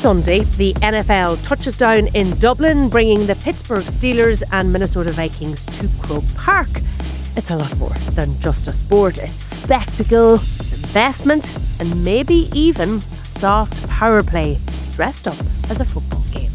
Sunday, the NFL touches down in Dublin, bringing the Pittsburgh Steelers and Minnesota Vikings to Croke Park. It's a lot more than just a sport. It's spectacle, it's investment, and maybe even soft power play dressed up as a football game.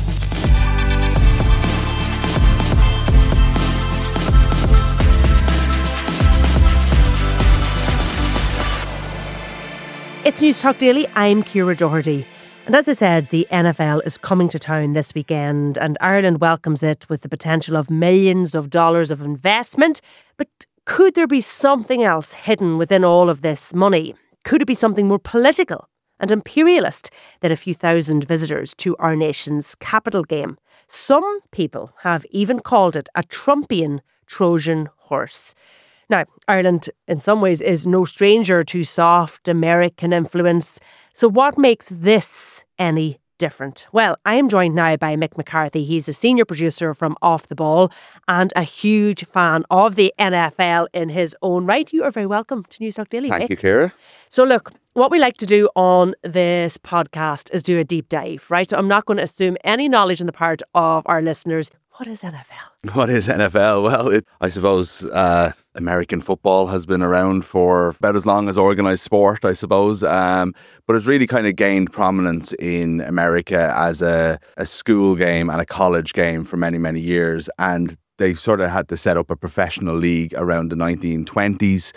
It's Newstalk Daily. I'm Ciara Doherty. And as I said, the NFL is coming to town this weekend, and Ireland welcomes it with the potential of millions of dollars of investment. But could there be something else hidden within all of this money? Could it be something more political and imperialist than a few thousand visitors to our nation's capital game? Some people have even called it a Trumpian Trojan horse. Now, Ireland, in some ways, is no stranger to soft American influence. So what makes this any different? Well, I am joined now by Mick McCarthy. He's a senior producer from Off the Ball and a huge fan of the NFL in his own right. You are very welcome to Newstalk Daily, Thank Mick. you, Ciara. So look, what we like to do on this podcast is do a deep dive, right? So I'm not going to assume any knowledge on the part of our listeners. What is NFL? What is NFL? Well, I suppose American football has been around for about as long as organised sport, I suppose. But it's really kind of gained prominence in America as a school game and a college game for many, many years. And they sort of had to set up a professional league around the 1920s.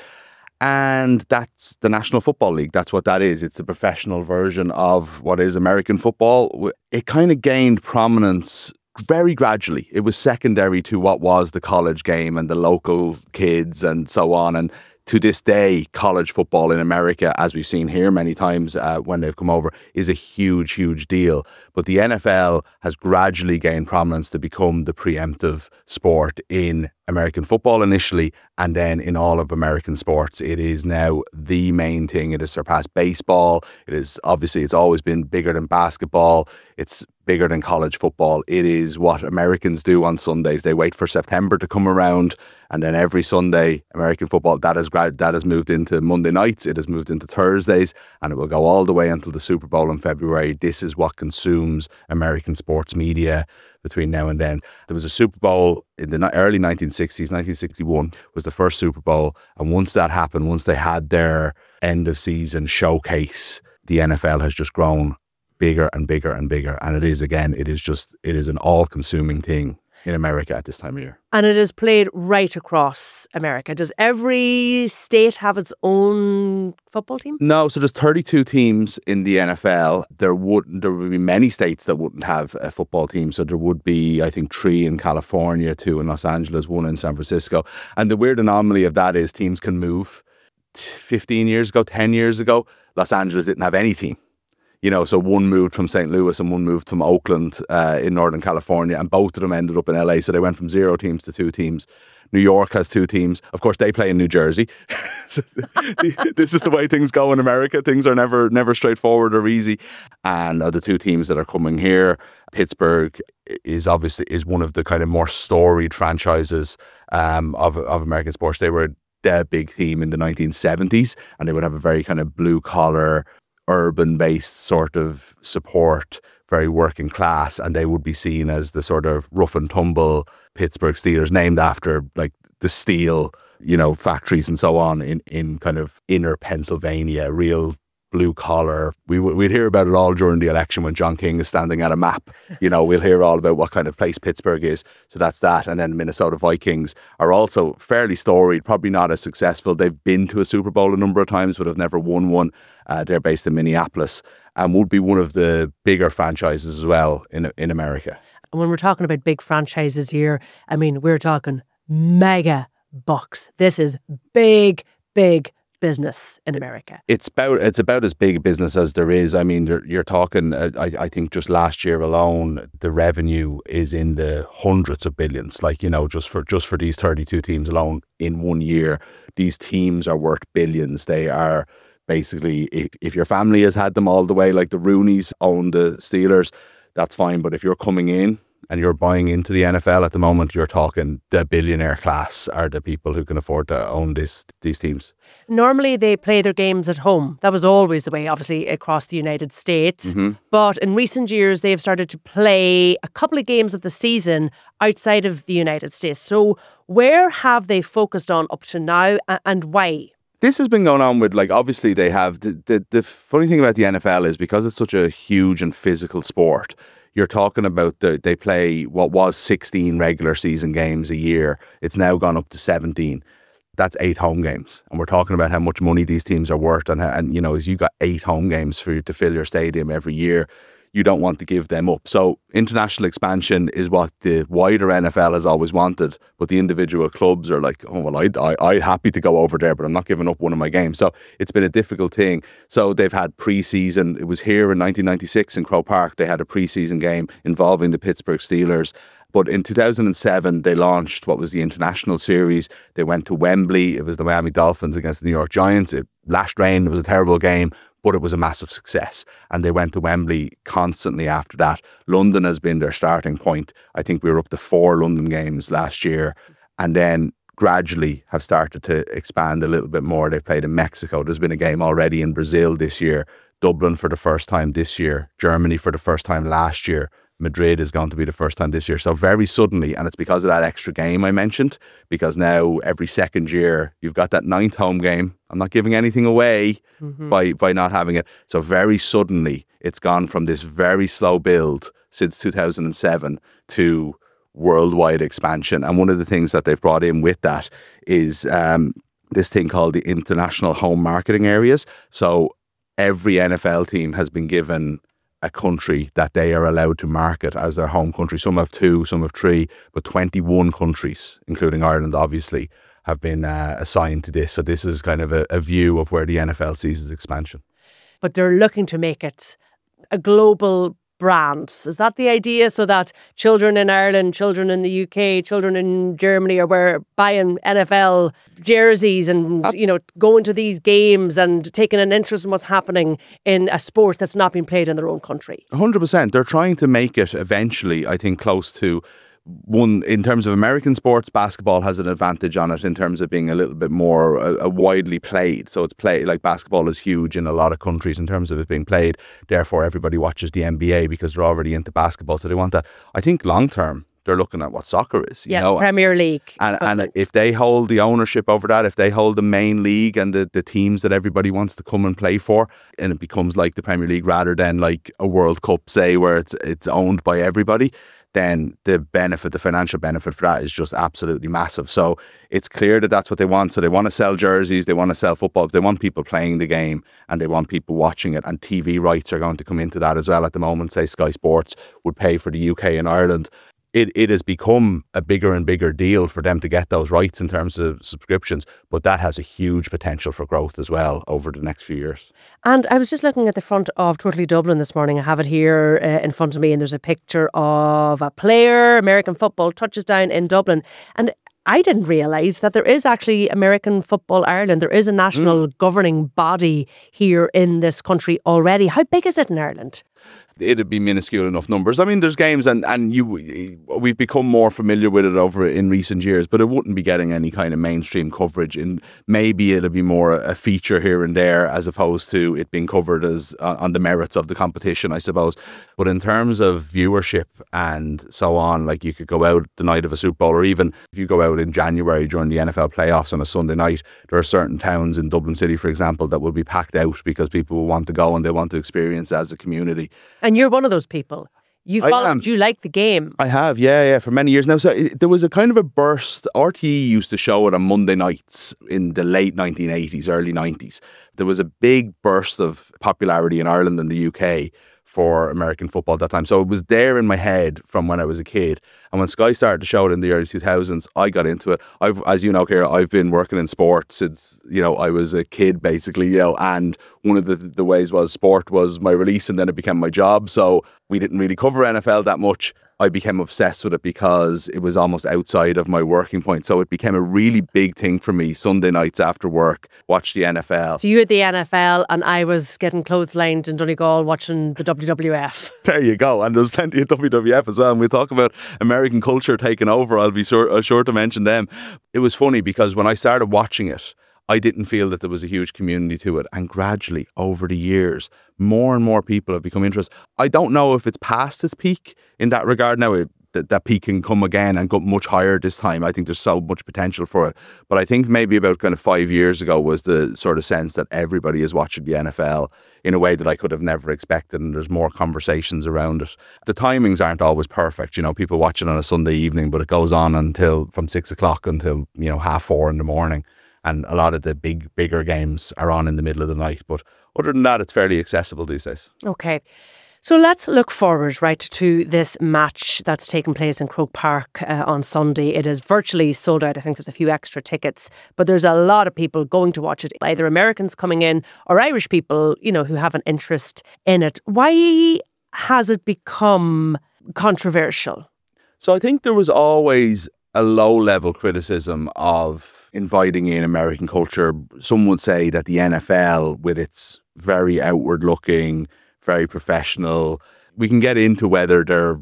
And that's the National Football League. That's what that is. It's the professional version of what is American football. It kind of gained prominence very gradually. It was secondary to what was the college game and the local kids and so on. And to this day, college football in America, as we've seen here many times when they've come over, is a huge, huge deal. But the NFL has gradually gained prominence to become the preemptive sport in American football initially, and then in all of American sports. It is now the main thing. It has surpassed baseball. It is obviously, it's always been bigger than basketball. It's bigger than college football. It is what Americans do on Sundays. They wait for September to come around, and then every Sunday, American football, that has moved into Monday nights. It has moved into Thursdays, and it will go all the way until the Super Bowl in February. This is what consumes American sports media between now and then. There was a Super Bowl in the early 1960s. 1961 was the first Super Bowl. And once that happened, once they had their end of season showcase, the NFL has just grown bigger and bigger and bigger. And it is an all-consuming thing in America at this time of year. And it is played right across America. Does every state have its own football team? No, so there's 32 teams in the NFL. There would be many states that wouldn't have a football team. So there would be, I think, 3 in California, 2 in Los Angeles, 1 in San Francisco. And the weird anomaly of that is teams can move. 15 years ago, 10 years ago, Los Angeles didn't have any team. You know, so one moved from St. Louis and one moved from Oakland in Northern California, and both of them ended up in LA. So they went from 0 teams to 2 teams. New York has 2 teams. Of course, they play in New Jersey. So this is the way things go in America. Things are never straightforward or easy. And the 2 teams that are coming here, Pittsburgh is one of the kind of more storied franchises of American sports. They were the big team in the 1970s, and they would have a very kind of blue collar, urban-based sort of support, very working class, and they would be seen as the sort of rough and tumble Pittsburgh Steelers, named after like the steel, factories and so on in kind of inner Pennsylvania, real blue collar. We'd hear about it all during the election when John King is standing at a map. We'll hear all about what kind of place Pittsburgh is. So that's that. And then Minnesota Vikings are also fairly storied, probably not as successful. They've been to a Super Bowl a number of times, but have never won one. They're based in Minneapolis and would be one of the bigger franchises as well in America. And when we're talking about big franchises here, I mean, we're talking mega bucks. This is big business in America. It's about as big a business as there is. I mean, you're talking, I think just last year alone, the revenue is in the hundreds of billions, just for these 32 teams alone in one year. These teams are worth billions. They are basically, if your family has had them all the way, like the Rooneys own the Steelers, that's fine. But if you're coming in and you're buying into the NFL at the moment, you're talking the billionaire class are the people who can afford to own these teams. Normally they play their games at home. That was always the way, obviously, across the United States. Mm-hmm. But in recent years, they've started to play a couple of games of the season outside of the United States. So where have they focused on up to now, and why? This has been going on with, like, obviously they have, the funny thing about the NFL is because it's such a huge and physical sport, you're talking about they play what was 16 regular season games a year. It's now gone up to 17. That's 8 home games. And we're talking about how much money these teams are worth. And you know, as you got 8 home games for you to fill your stadium every year, you don't want to give them up. So international expansion is what the wider NFL has always wanted, but the individual clubs are like, oh, well, I'd happy to go over there, but I'm not giving up one of my games. So it's been a difficult thing. So they've had pre-season. It was here in 1996 in Croke Park. They had a pre-season game involving the Pittsburgh Steelers. But in 2007, they launched what was the International Series. They went to Wembley. It was the Miami Dolphins against the New York Giants. It lashed rain. It was a terrible game, but it was a massive success. And they went to Wembley constantly after that. London has been their starting point. I think we were up to 4 London games last year. And then gradually have started to expand a little bit more. They've played in Mexico. There's been a game already in Brazil this year. Dublin for the first time this year. Germany for the first time last year. Madrid is going to be the first time this year. So very suddenly, and it's because of that extra game I mentioned, because now every second year you've got that 9th home game. I'm not giving anything away by not having it. So very suddenly it's gone from this very slow build since 2007 to worldwide expansion. And one of the things that they've brought in with that is this thing called the International Home Marketing Areas. So every NFL team has been given a country that they are allowed to market as their home country. Some have 2, some have 3, but 21 countries, including Ireland, obviously, have been assigned to this. So this is kind of a view of where the NFL sees its expansion. But they're looking to make it a global brand. Is that the idea? So that children in Ireland, children in the UK, children in Germany are buying NFL jerseys and, you know, going to these games and taking an interest in what's happening in a sport that's not being played in their own country. 100%. They're trying to make it eventually, I think, close to one. In terms of American sports, basketball has an advantage on it in terms of being a little bit more widely played. So it's played, like, basketball is huge in a lot of countries in terms of it being played. Therefore, everybody watches the NBA because they're already into basketball. So they want that. I think long term, they're looking at what soccer is. Yes, you know? Premier League. And if they hold the ownership over that, if they hold the main league and the teams that everybody wants to come and play for, and it becomes like the Premier League rather than like a World Cup, say, where it's owned by everybody, then the financial benefit for that is just absolutely massive. So it's clear that that's what they want. So they want to sell jerseys, they want to sell football, they want people playing the game and they want people watching it. And TV rights are going to come into that as well at the moment. Say Sky Sports would pay for the UK and Ireland. It has become a bigger and bigger deal for them to get those rights in terms of subscriptions, but that has a huge potential for growth as well over the next few years. And I was just looking at the front of Totally Dublin this morning. I have it here in front of me, and there's a picture of a player, American football, touches down in Dublin. And I didn't realise that there is actually American Football Ireland. There is a national governing body here in this country already. How big is it in Ireland? It'd be minuscule enough numbers. I mean, there's games and we've become more familiar with it over in recent years, but it wouldn't be getting any kind of mainstream coverage. And maybe it'll be more a feature here and there as opposed to it being covered as on the merits of the competition, I suppose. But in terms of viewership and so on, like you could go out the night of a Super Bowl, or even if you go out in January during the NFL playoffs on a Sunday night, there are certain towns in Dublin City, for example, that will be packed out because people will want to go and they want to experience it as a community. And you're one of those people. You followed, you like the game. I have, yeah, for many years now. So there was a kind of a burst. RTE used to show it on Monday nights in the late 1980s, early 90s. There was a big burst of popularity in Ireland and the UK for American football at that time. So it was there in my head from when I was a kid. And when Sky started to show it in the early 2000s, I got into it. As you know, Ciara, I've been working in sport since, I was a kid, basically, and one of the ways was sport was my release and then it became my job. So we didn't really cover NFL that much. I became obsessed with it because it was almost outside of my working point. So it became a really big thing for me. Sunday nights after work, watch the NFL. So you had the NFL and I was getting clotheslined in Donegal watching the WWF. There you go. And there's plenty of WWF as well. And we'll talk about American culture taking over. I'll be sure to mention them. It was funny because when I started watching it, I didn't feel that there was a huge community to it. And gradually, over the years, more and more people have become interested. I don't know if it's past its peak in that regard now. That peak can come again and go much higher this time. I think there's so much potential for it. But I think maybe about kind of 5 years ago was the sort of sense that everybody is watching the NFL in a way that I could have never expected, and there's more conversations around it. The timings aren't always perfect. You know, people watch it on a Sunday evening, but it goes on from 6 o'clock until, 4:30 in the morning. And a lot of the bigger games are on in the middle of the night. But other than that, it's fairly accessible these days. Okay. So let's look forward, right, to this match that's taking place in Croke Park on Sunday. It is virtually sold out. I think there's a few extra tickets, but there's a lot of people going to watch it, either Americans coming in or Irish people, who have an interest in it. Why has it become controversial? So I think there was always a low-level criticism of inviting in American culture. Some would say that the NFL, with its very outward-looking, very professional, we can get into whether they're,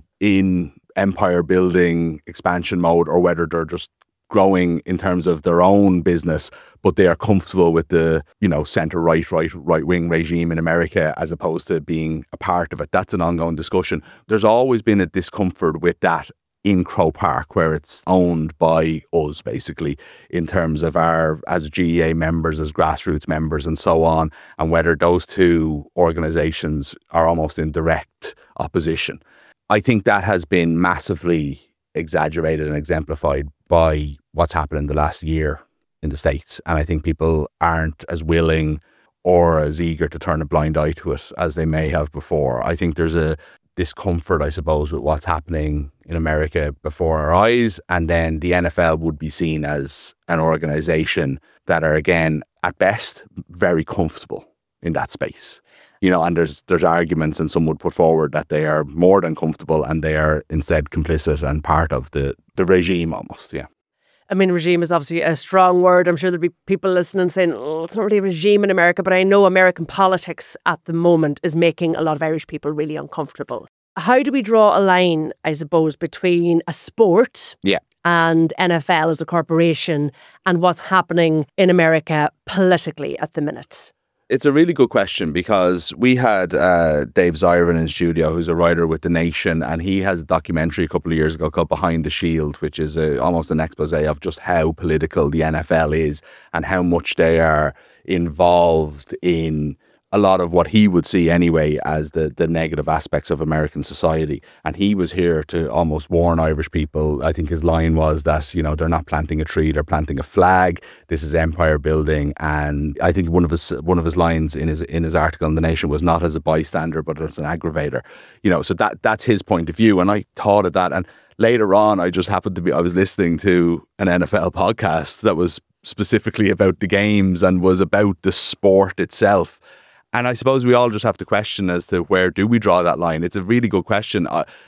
in empire building expansion mode or whether they're just growing in terms of their own business, but they are comfortable with the, centre right wing regime in America as opposed to being a part of it. That's an ongoing discussion. There's always been a discomfort with that in Croke Park, where it's owned by us, basically, in terms of our, as GEA members, as grassroots members and so on, and whether those two organisations are almost in direct opposition. I think that has been massively exaggerated and exemplified by what's happened in the last year in the States. And I think people aren't as willing or as eager to turn a blind eye to it as they may have before. I think there's a discomfort, I suppose, with what's happening in America before our eyes. And then the NFL would be seen as an organisation that are, again, at best, very comfortable in that space. And there's arguments, and some would put forward that they are more than comfortable and they are instead complicit and part of the regime almost, yeah. I mean, regime is obviously a strong word. I'm sure there'll be people listening saying, it's not really a regime in America, but I know American politics at the moment is making a lot of Irish people really uncomfortable. How do we draw a line, I suppose, between a sport and NFL as a corporation and what's happening in America politically at the minute? It's a really good question, because we had Dave Zirin in studio, who's a writer with The Nation, and he has a documentary a couple of years ago called Behind the Shield, which is almost an expose of just how political the NFL is and how much they are involved in a lot of what he would see anyway as the negative aspects of American society. And he was here to almost warn Irish people. I think his line was that, they're not planting a tree, they're planting a flag. This is empire building. And I think one of his lines in his article in The Nation was not as a bystander, but as an aggravator. So that's his point of view. And I thought of that. And later on, I was listening to an NFL podcast that was specifically about the games and was about the sport itself. And I suppose we all just have to question as to where do we draw that line. It's a really good question.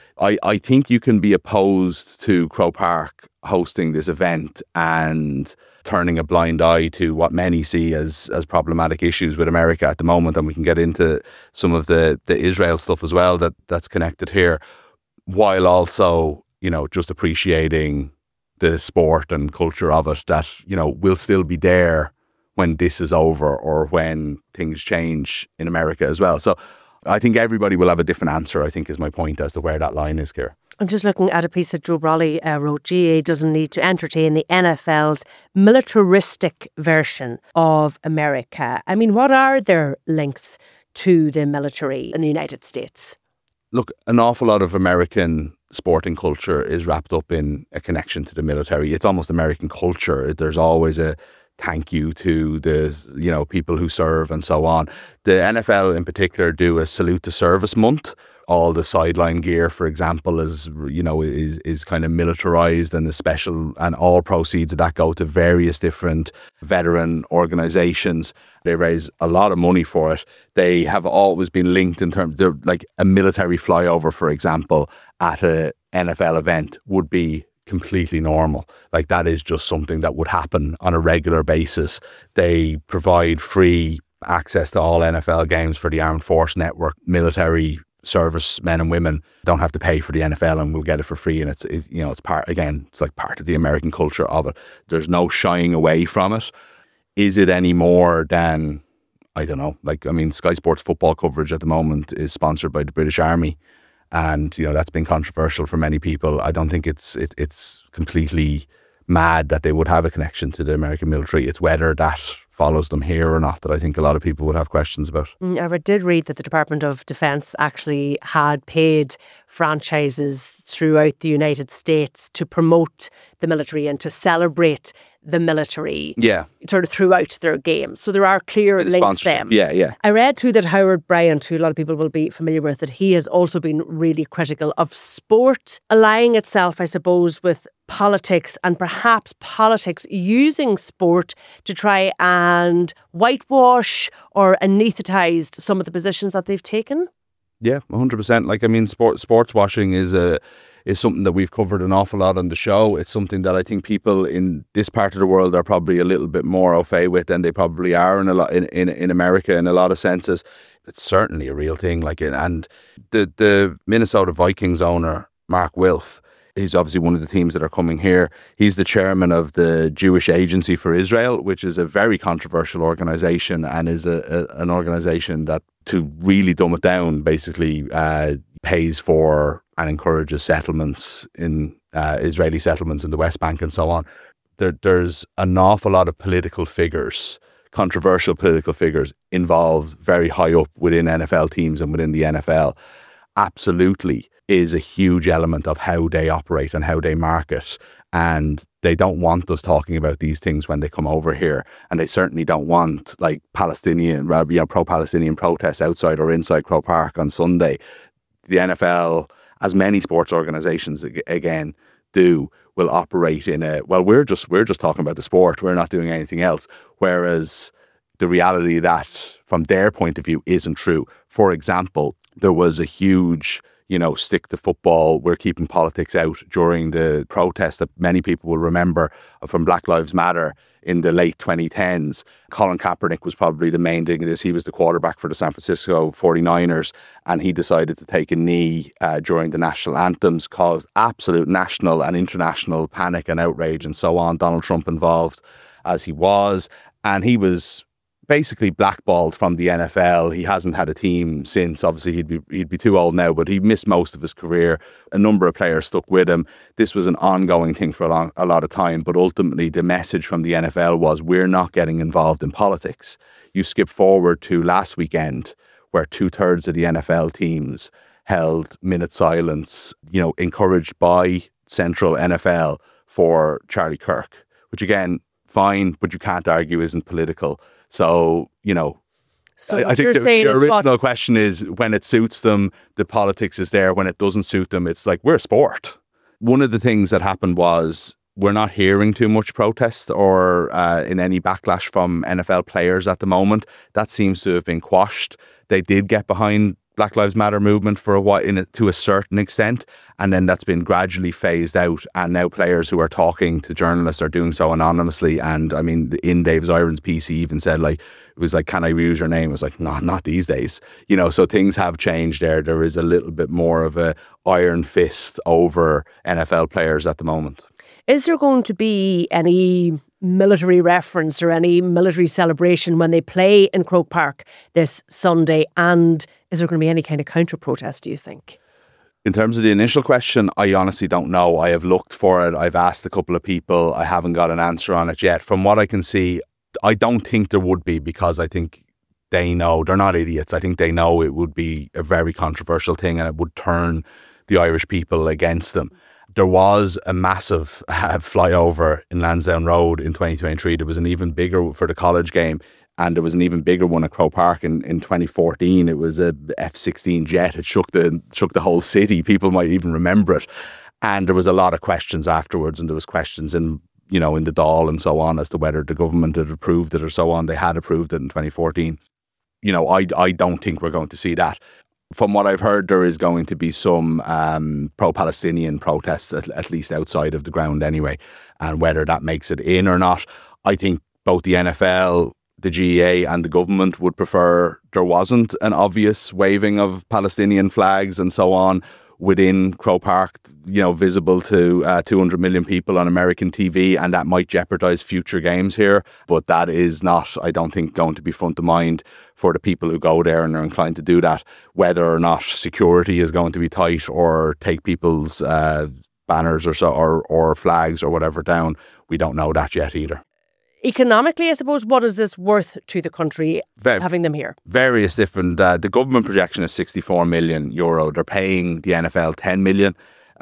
I think you can be opposed to Croke Park hosting this event and turning a blind eye to what many see as problematic issues with America at the moment. And we can get into some of the Israel stuff as well that's connected here, while also, just appreciating the sport and culture of it that, will still be there when this is over or when things change in America as well. So I think everybody will have a different answer, I think, is my point as to where that line is, Ciara. I'm just looking at a piece that Joe Brawley wrote. GA doesn't need to entertain the NFL's militaristic version of America. I mean, what are their links to the military in the United States? Look, an awful lot of American sporting culture is wrapped up in a connection to the military. It's almost American culture. There's always a thank you to the people who serve and so on. The NFL in particular do a salute to service month. All the sideline gear, for example, is kind of militarized, and the special, and all proceeds of that go to various different veteran organizations. They raise a lot of money for it. They have always been linked in terms, they're like a military flyover, for example, at a NFL event would be completely normal. Like, that is just something that would happen on a regular basis. They provide free access to all NFL games for the Armed Force Network. Military service men and women don't have to pay for the NFL and will get it for free. And it's part, again, it's like part of the American culture of it. There's no shying away from it. Is it any more than, I don't know, Sky Sports football coverage at the moment is sponsored by the British Army. And, that's been controversial for many people. I don't think it's completely mad that they would have a connection to the American military. It's whether that follows them here or not that I think a lot of people would have questions about. I did read that the Department of Defence actually had paid franchises throughout the United States to promote the military and to celebrate the military sort of throughout their games. So there are clear links there. Yeah. I read too that Howard Bryant, who a lot of people will be familiar with, that he has also been really critical of sport allying itself, I suppose, with politics, and perhaps politics using sport to try and whitewash or anaesthetise some of the positions that they've taken. Yeah, 100%. Sports washing is something that we've covered an awful lot on the show. It's something that I think people in this part of the world are probably a little bit more au fait with than they probably are in America in a lot of senses. It's certainly a real thing. And the Minnesota Vikings owner, Mark Wilf, he's obviously one of the teams that are coming here. He's the chairman of the Jewish Agency for Israel, which is a very controversial organisation, and is an organisation that, to really dumb it down, basically pays for and encourages settlements in Israeli settlements in the West Bank and so on. There's an awful lot of political figures, controversial political figures, involved very high up within NFL teams and within the NFL. Absolutely is a huge element of how they operate and how they market. And they don't want us talking about these things when they come over here. And they certainly don't want Palestinian, pro-Palestinian protests outside or inside Croke Park on Sunday. The NFL, as many sports organisations again do, will operate in we're just talking about the sport. We're not doing anything else. Whereas the reality that, from their point of view, isn't true. For example, there was a huge stick to football, we're keeping politics out during the protest that many people will remember from Black Lives Matter in the late 2010s. Colin Kaepernick was probably the main thing of this. He was the quarterback for the San Francisco 49ers, and he decided to take a knee during the national anthems, caused absolute national and international panic and outrage and so on. Donald Trump involved as he was, and he was basically blackballed from the NFL. He hasn't had a team since. Obviously, he'd be too old now, but he missed most of his career. A number of players stuck with him. This was an ongoing thing for a lot of time, but ultimately the message from the NFL was, we're not getting involved in politics. You skip forward to last weekend, where 2/3 of the NFL teams held minute silence, encouraged by Central NFL, for Charlie Kirk, which again, fine, but you can't argue isn't political. So, I think the original question is, when it suits them, the politics is there. When it doesn't suit them, it's like, we're a sport. One of the things that happened was, we're not hearing too much protest or in any backlash from NFL players at the moment. That seems to have been quashed. They did get behind Black Lives Matter movement for a while, to a certain extent, and then that's been gradually phased out. And now players who are talking to journalists are doing so anonymously. And I mean, in Dave Zirin's piece, he even said, it was like, can I use your name? It was like, no, not these days. So things have changed there. There is a little bit more of a iron fist over NFL players at the moment. Is there going to be any military reference or any military celebration when they play in Croke Park this Sunday? And is there going to be any kind of counter-protest, do you think? In terms of the initial question, I honestly don't know. I have looked for it. I've asked a couple of people. I haven't got an answer on it yet. From what I can see, I don't think there would be, because I think they know. They're not idiots. I think they know it would be a very controversial thing and it would turn the Irish people against them. There was a massive flyover in Lansdowne Road in 2023. There was an even bigger for the college game, and there was an even bigger one at Croke Park in 2014. It was a F-16 jet. It shook the whole city. People might even remember it. And there was a lot of questions afterwards, and there was questions in the Dáil and so on as to whether the government had approved it or so on. They had approved it in 2014. I don't think we're going to see that. From what I've heard, there is going to be some pro-Palestinian protests, at least outside of the ground anyway. And whether that makes it in or not, I think both the NFL, the GEA and the government would prefer there wasn't an obvious waving of Palestinian flags and so on within Croke Park, visible to 200 million people on American TV, and that might jeopardise future games here. But that is not, I don't think, going to be front of mind for the people who go there and are inclined to do that. Whether or not security is going to be tight or take people's banners or flags or whatever down, we don't know that yet either. Economically, I suppose, what is this worth to the country, having them here? Various different. The government projection is €64 million. They're paying the NFL 10 million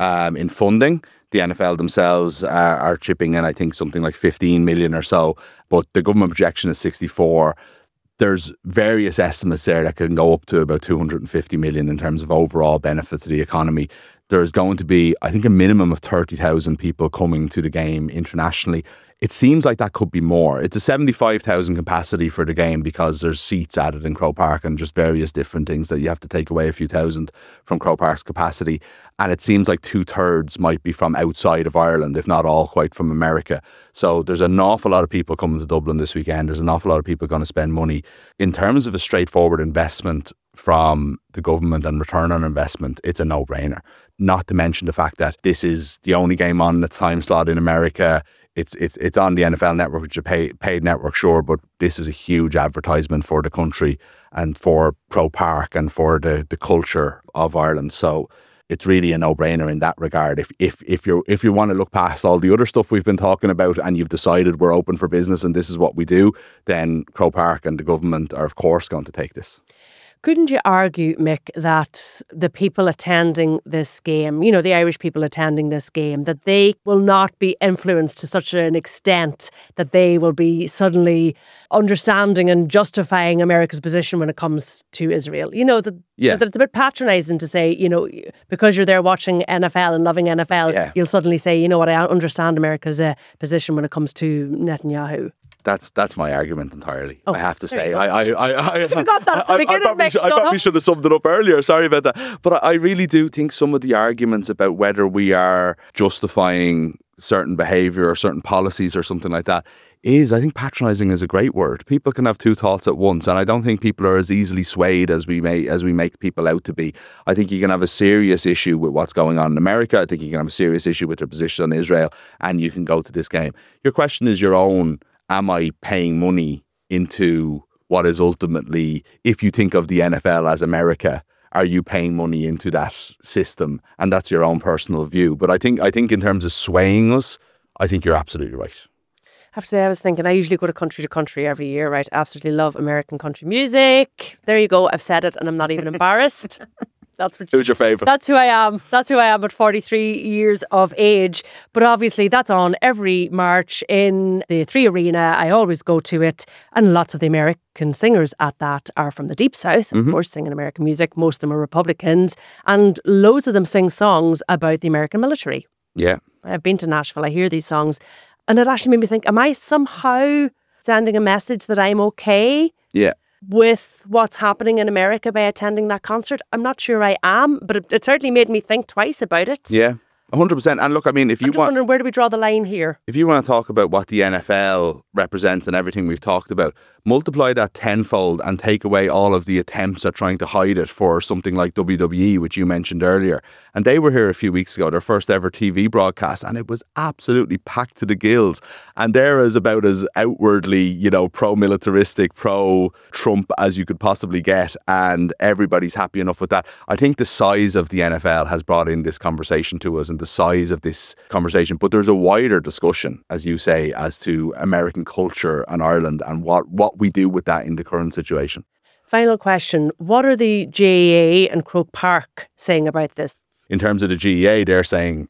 in funding. The NFL themselves are chipping in, I think, something like 15 million or so. But the government projection is 64. There's various estimates there that can go up to about 250 million in terms of overall benefit to the economy. There's going to be, I think, a minimum of 30,000 people coming to the game internationally. It seems like that could be more. It's a 75,000 capacity for the game because there's seats added in Croke Park and just various different things that you have to take away a few thousand from Croke Park's capacity. And it seems like 2/3 might be from outside of Ireland, if not all quite from America. So there's an awful lot of people coming to Dublin this weekend. There's an awful lot of people going to spend money. In terms of a straightforward investment from the government and return on investment, it's a no-brainer. Not to mention the fact that this is the only game on its time slot in America. It's on the NFL Network, which is a paid network, sure, but this is a huge advertisement for the country and for Croke Park and for the culture of Ireland. So it's really a no-brainer in that regard. If you want to look past all the other stuff we've been talking about and you've decided we're open for business and this is what we do, then Croke Park and the government are of course going to take this. Couldn't you argue, Mick, that the people attending this game, the Irish people attending this game, that they will not be influenced to such an extent that they will be suddenly understanding and justifying America's position when it comes to Israel? That it's a bit patronising to say, because you're there watching NFL and loving NFL, you'll suddenly say, I understand America's position when it comes to Netanyahu. That's my argument entirely. I have to say, I got that at the beginning. I probably should have summed it up earlier. Sorry about that. But I really do think some of the arguments about whether we are justifying certain behaviour or certain policies or something like that I think patronising is a great word. People can have two thoughts at once, and I don't think people are as easily swayed as we make people out to be. I think you can have a serious issue with what's going on in America. I think you can have a serious issue with their position on Israel, and you can go to this game. Your question is your own. Am I paying money into what is ultimately, if you think of the NFL as America, are you paying money into that system? And that's your own personal view. But I think in terms of swaying us, I think you're absolutely right. I have to say, I was thinking, I usually go to country every year, right? Absolutely love American country music. There you go. I've said it and I'm not even embarrassed. Who's your favourite? That's who I am. That's who I am at 43 years of age. But obviously that's on every March in the Three Arena. I always go to it. And lots of the American singers at that are from the Deep South, of course, singing American music. Most of them are Republicans. And loads of them sing songs about the American military. Yeah. I've been to Nashville. I hear these songs. And it actually made me think, am I somehow sending a message that I'm okay? Yeah. With what's happening in America by attending that concert? I'm not sure I am, but it certainly made me think twice about it. Yeah, 100%. And look, I mean, if you I'm just wondering, where do we draw the line here? If you want to talk about what the NFL represents and everything we've talked about, multiply that tenfold and take away all of the attempts at trying to hide it for something like WWE, which you mentioned earlier. And they were here a few weeks ago, their first ever TV broadcast, and it was absolutely packed to the gills. And they're about as outwardly, pro-militaristic, pro-Trump as you could possibly get. And everybody's happy enough with that. I think the size of the NFL has brought in this conversation to us and the size of this conversation. But there's a wider discussion, as you say, as to American culture and Ireland and what we do with that in the current situation. Final question. What are the GAA and Croke Park saying about this? In terms of the GEA, they're saying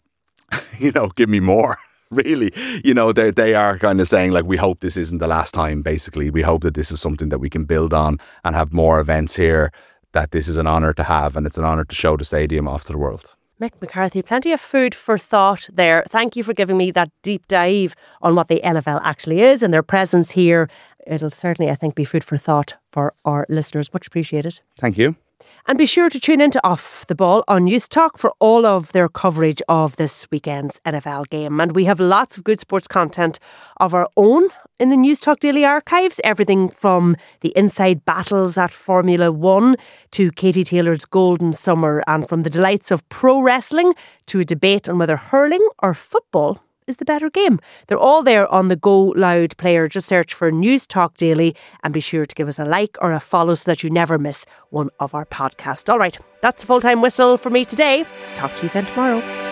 Give me more. Really, they are kind of saying, like, we hope this isn't the last time, basically. We hope that this is something that we can build on and have more events here, that this is an honour to have, and it's an honour to show the stadium off to the world. Mick McCarthy, plenty of food for thought there. Thank you for giving me that deep dive on what the NFL actually is and their presence here. It'll certainly, I think, be food for thought for our listeners. Much appreciated. Thank you. And be sure to tune into Off the Ball on News Talk for all of their coverage of this weekend's NFL game. And we have lots of good sports content of our own in the News Talk Daily archives. Everything from the inside battles at Formula One to Katie Taylor's Golden Summer, and from the delights of pro wrestling to a debate on whether hurling or football is the better game. They're all there on the Go Loud player. Just search for News Talk Daily and be sure to give us a like or a follow so that you never miss one of our podcasts. All right, that's the full-time whistle for me today. Talk to you again tomorrow.